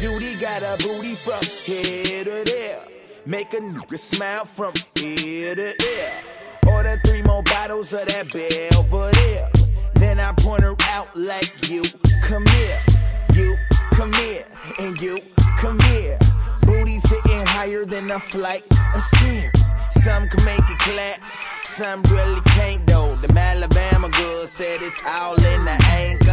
Judy got a booty from here to there. Make a nigga smile from ear to ear. Order 3 more bottles of that Belvedere. Then I point her out like, you come here, you come here, and you come here. Booty sitting higher than a flight of stairs. Some can make it clap, some really can't though. Them Alabama girls said it's all in the ankle.